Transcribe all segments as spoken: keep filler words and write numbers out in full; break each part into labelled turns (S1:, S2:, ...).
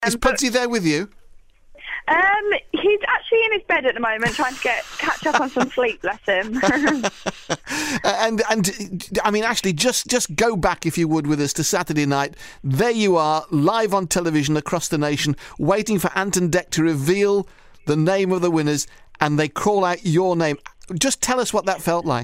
S1: Is
S2: Um, but-
S1: Pudsey there with you?
S2: Um, he's actually in his bed at the moment, trying to get catch up on some sleep. Bless him.
S1: and and I mean, actually, just just go back if you would with us to Saturday night. There you are, live on television across the nation, waiting for Ant and Dec to reveal the name of the winners, and they call out your name. Just tell us what that felt like.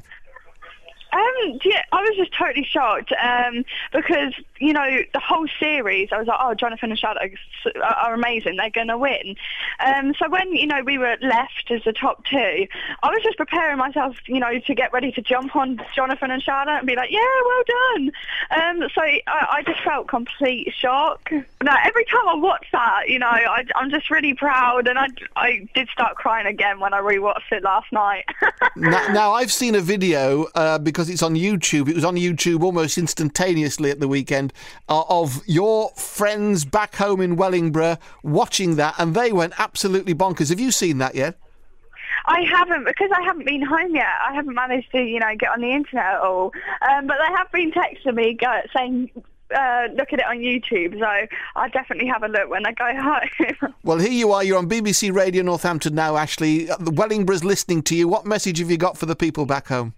S2: Um, yeah, I was just totally shocked um, because, you know, the whole series, I was like, oh, Jonathan and Charlotte are, are amazing, they're going to win. Um, so when, you know, we were left as the top two, I was just preparing myself, you know, to get ready to jump on Jonathan and Charlotte and be like, yeah, well done. Um, so I, I just felt complete shock. No, every time I watch that, you know, I, I'm just really proud, and I, I did start crying again when I rewatched it last night.
S1: now, now, I've seen a video, uh, because it's on YouTube, it was on YouTube almost instantaneously at the weekend, uh, of your friends back home in Wellingborough watching that, and they went absolutely bonkers. Have you seen that yet?
S2: I haven't, because I haven't been home yet. I haven't managed to, you know, get on the internet at all. Um, but they have been texting me go, saying, uh, look at it on YouTube, so I'll definitely have a look when I go home.
S1: Well, here you are. You're on B B C Radio Northampton now, Ashley. Wellingborough's listening to you. What message have you got for the people back home?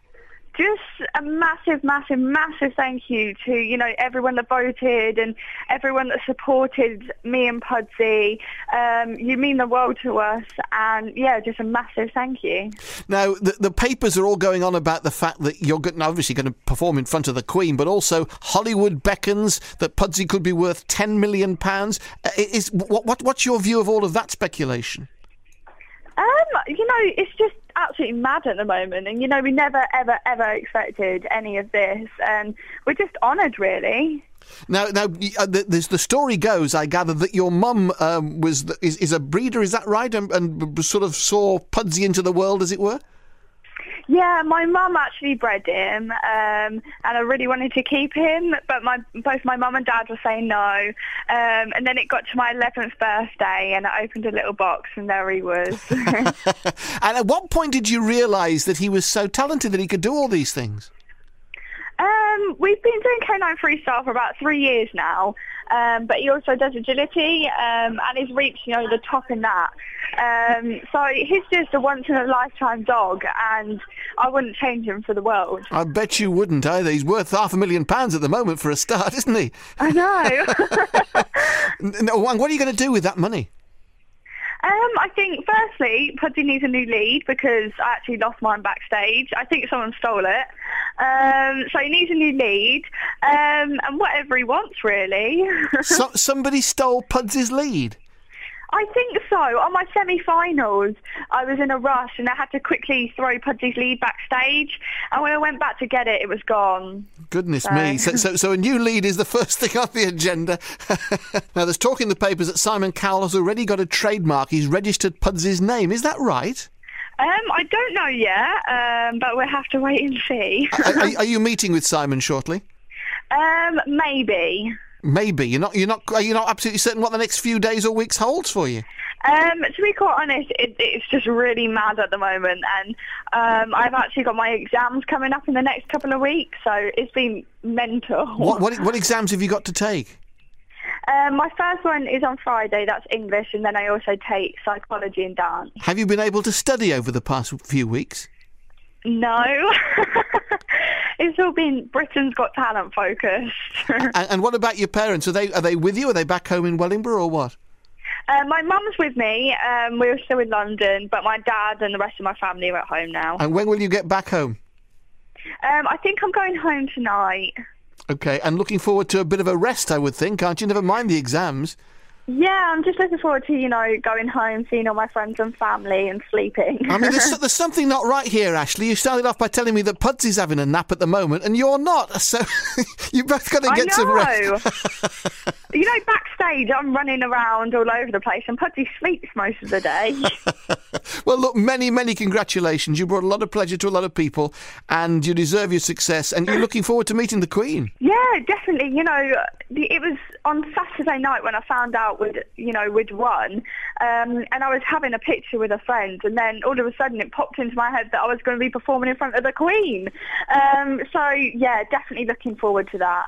S2: Just a massive, massive, massive thank you to, you know, everyone that voted and everyone that supported me and Pudsey. Um, you mean the world to us, and, yeah, just a massive thank you.
S1: Now, the, the papers are all going on about the fact that you're go- obviously going to perform in front of the Queen, but also Hollywood beckons that Pudsey could be worth ten million pounds. Uh, is, what, what, what's your view of all of that speculation?
S2: Um, you know, it's just absolutely mad at the moment, and, you know, we never, ever, ever expected any of this, and we're just honoured, really.
S1: Now, now, uh, the, the, the story goes, I gather, that your mum um, was the, is, is a breeder, is that right, and, and sort of saw Pudsey into the world, as it were?
S2: Yeah, my mum actually bred him, um, and I really wanted to keep him, but my both my mum and dad were saying no. Um, and then it got to my eleventh birthday, and I opened a little box, and there he was.
S1: And at what point did you realise that he was so talented that he could do all these things?
S2: Um, we've been doing canine freestyle for about three years now, um, but he also does agility, um, and he's reached, you know, the top in that. Um, so he's just a once-in-a-lifetime dog, and I wouldn't change him for the world.
S1: I bet you wouldn't either. He's worth half a million pounds at the moment for a start, isn't he?
S2: I know.
S1: No, and what are you going to do with that money?
S2: Um, I think, firstly, Pudsey needs a new lead because I actually lost mine backstage. I think someone stole it. Um, so he needs a new lead, um, and whatever he wants, really.
S1: So, somebody stole Pudsey's lead?
S2: I think so. On my semi-finals, I was in a rush and I had to quickly throw Pudsey's lead backstage, and when I went back to get it, it was gone.
S1: Goodness
S2: so.
S1: me. So, so, so a new lead is the first thing on the agenda. Now, there's talk in the papers that Simon Cowell has already got a trademark. He's registered Pudsey's name. Is that right?
S2: Um, I don't know yet, um, but we'll have to wait and see.
S1: are, are, are you meeting with Simon shortly?
S2: Um, maybe.
S1: Maybe. You're not. You're not. Are you not absolutely certain what the next few days or weeks holds for you?
S2: Um, to be quite honest, it, it's just really mad at the moment, and um, I've actually got my exams coming up in the next couple of weeks, so it's been mental.
S1: What what, what exams have you got to take?
S2: Um, my first one is on Friday. That's English, and then I also take psychology and dance.
S1: Have you been able to study over the past few weeks?
S2: No. It's all been Britain's Got Talent focused.
S1: and, and what about your parents? Are they are they with you? Are they back home in Wellingborough or what?
S2: Uh, my mum's with me. Um, we're still in London, but my dad and the rest of my family are at home now.
S1: And when will you get back home?
S2: Um, I think I'm going home tonight.
S1: Okay, and looking forward to a bit of a rest, I would think, aren't you? Never mind the exams.
S2: Yeah, I'm just looking forward to, you know, going home, seeing all my friends and family and sleeping.
S1: I mean, there's, there's something not right here, Ashley. You started off by telling me that Pudsey's having a nap at the moment, and you're not. So you both got to get some rest.
S2: You know, backstage, I'm running around all over the place, and Pudsey sleeps most of the day.
S1: Well, look, many, many congratulations. You brought a lot of pleasure to a lot of people, and you deserve your success, and you're looking forward to meeting the Queen.
S2: Yeah, definitely. You know, it was on Saturday night when I found out we'd, you know, we'd won, um, and I was having a picture with a friend, and then all of a sudden it popped into my head that I was going to be performing in front of the Queen. Um, so, yeah, definitely looking forward to that.